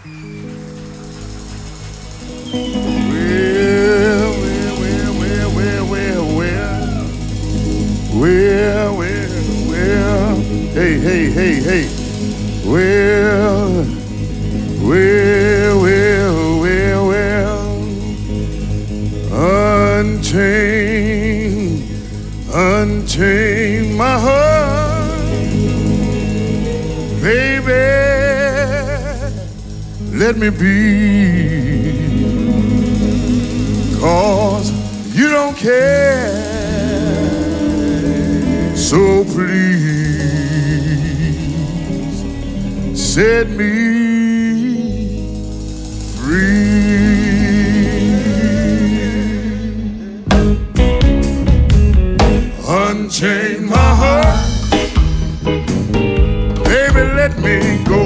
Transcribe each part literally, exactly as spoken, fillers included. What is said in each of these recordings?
Well, well, well, well, well, well, well. Well, well, well. Hey, hey, hey, hey. Well, well, well, well, well. Unchain, unchain my heart, baby. Let me be. 'Cause you don't care, so please set me free. Unchain my heart, baby, let me go.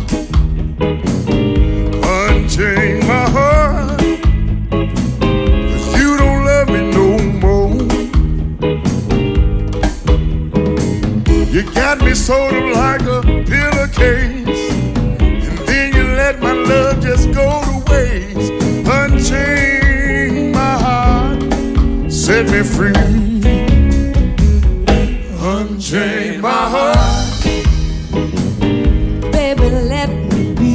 Unchain my heart, you got me sort of like a pillowcase, and then you let my love just go to waste. Unchain my heart, set me free. Unchain my heart, baby, let me be.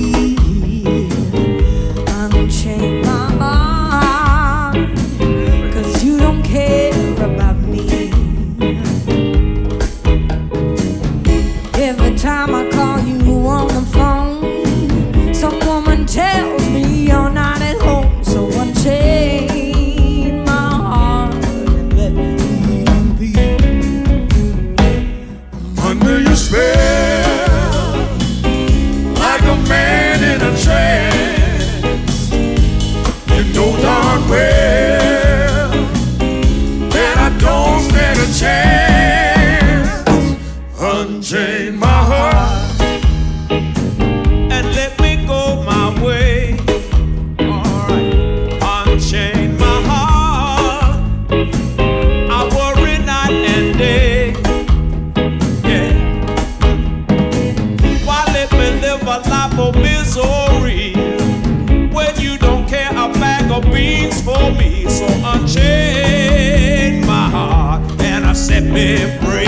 Unchain my heart, 'cause you don't care about me. Every time I call you on the phone, some woman tells me you're not at home. So unchain my heart and let me be. I'm under your spell, like a man in a trance. You know darn well that I don't stand a chance. Unchain my heart and let me go my way. Alright, unchain my heart. I worry night and day. Yeah. Why let me live a life of misery when you don't care a bag of beans for me? So unchain my heart and I set me free.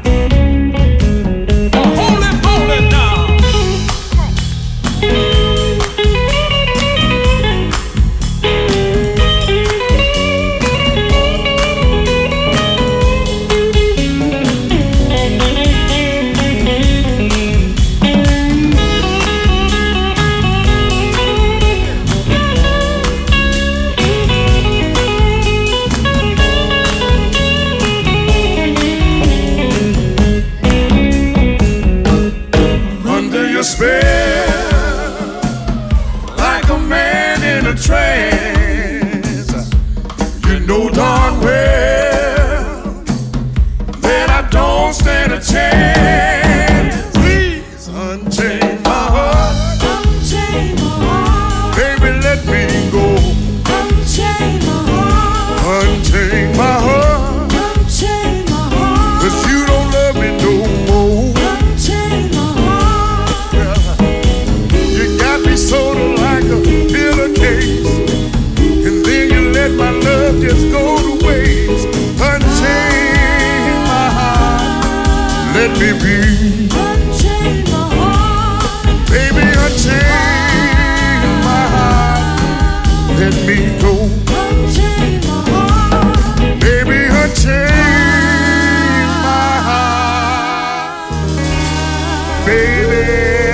Spell, like a man in a trance. You know darn well that I don't stand a chance. Please unchain my heart, Unchain my heart, baby, let me go. unchain my heart, Unchain my heart, unchain my heart, 'cause you don't love me no more. unchain my heart. You got me sort of like a pillowcase, and then you let my love just go to waste. Unchain my heart, let me be. Unchain my heart, Baby, unchain my heart, let me go. unchain my heart, Baby, unchain my heart, baby,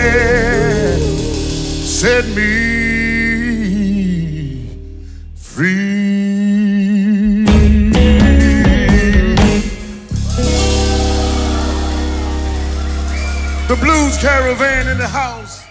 set me free. The Blues Caravan in the house.